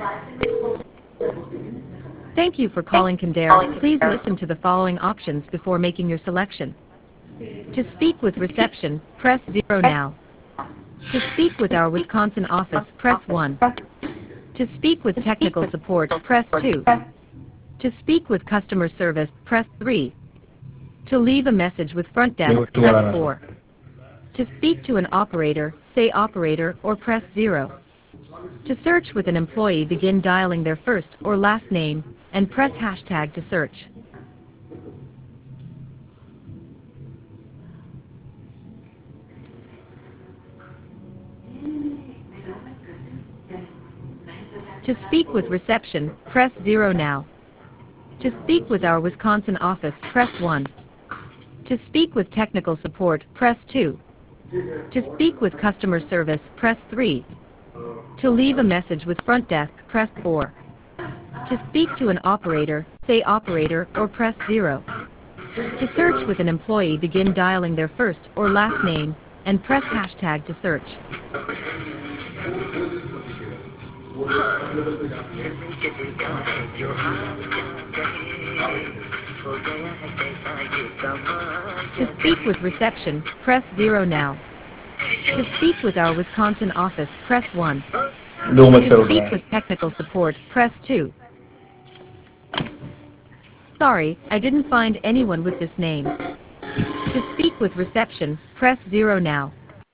Thank you for calling Kildare. Please listen to the following options before making your selection. To speak with reception, press 0 now. To speak with our Wisconsin office, press 1. To speak with technical support, press 2. To speak with customer service, press 3. To leave a message with front desk, press 4. To speak to an operator, say operator or press 0. To search with an employee, begin dialing their first or last name and press hashtag to search. To speak with reception, press 0 now. To speak with our Wisconsin office, press 1. To speak with technical support, press 2. To speak with customer service, press 3. To leave a message with front desk, press 4. To speak to an operator, say operator or press 0. To search with an employee, begin dialing their first or last name and press hashtag to search. To speak with reception, press 0 now. To speak with our Wisconsin office, press 1. To speak with technical support, press 2. Sorry, I didn't find anyone with this name. To speak with reception, press 0 now.